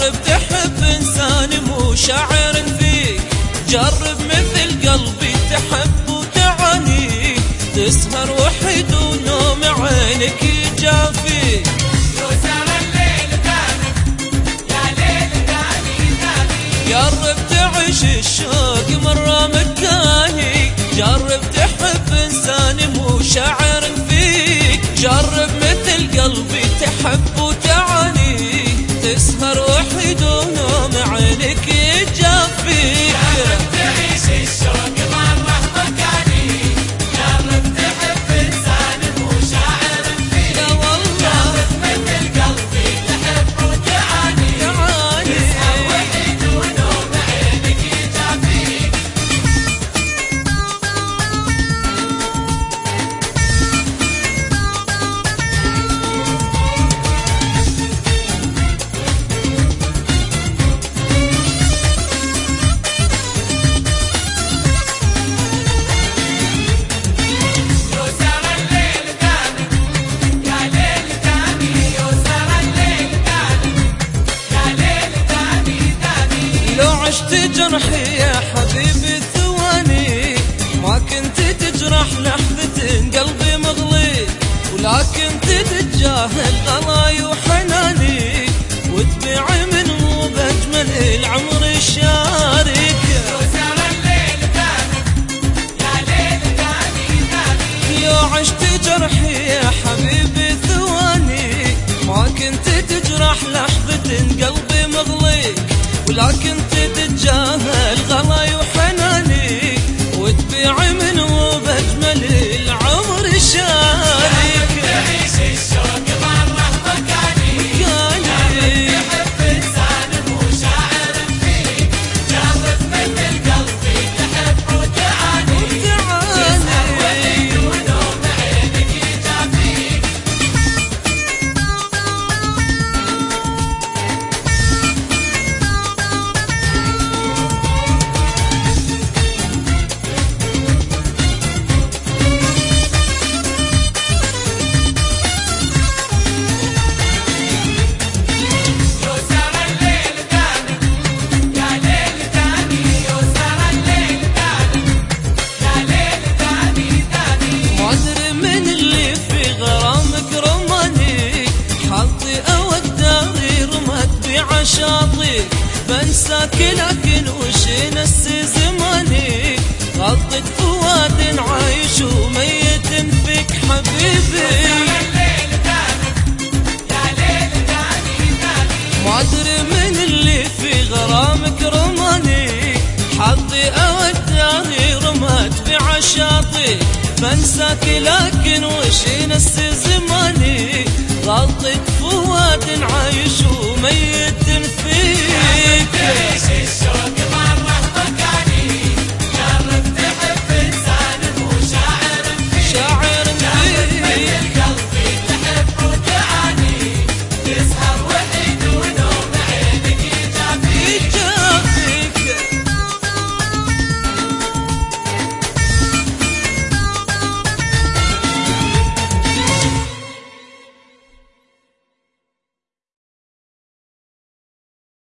جرب تحب إنسان مو شاعر فيك، جرب مثل قلبي تحب وتعاني، تسهر وحيد ونوم عينك يجافيك. جرب تعيش الشوق مرة مكاني، جرب تحب إنسان مو شاعر فيك، جرب مثل قلبي تحب وتعاني، تسهر وحيد ونوم عينك يجافيك. جرب تعيش الشوق مرة مكاني، جرب تحب إنسان مو شاعر فيك، يا والله جرب مثل قلبي تحب وتعاني، تسهر وحيد ونوم عينك يجافيك. جرحي يا حبيبي ثواني، ما كنت تجرح لحظة قلبي مغلي، ولكن تتجاهل غلاي وحناني، وتبيع منه بأجمل العمر الشارك. لو عشت جرحي يا حبيبي ثواني، ما كنت تجرح لحظة قلبي مغلي، ولكن تتجاهل غلاي وحناني، وتبيع منه بأجمل العمر الشارك. تعيش الشوق مرة مكاني، جرب تحب إنسان مو شاعر فيك، جرب مثل قلبي تحب وتعاني، تسهر وحيد ونوم عينك يجافيك. شاطئ بنساك لكن وش نسي زماني، غلطة فؤاد عايش وميت فيك حبيبي. ما ادري من اللي في غرامك رماني، حظي اوداني رمت بعشاطي، بنساك لكن وش نسي زماني، غلطة فؤاد عايش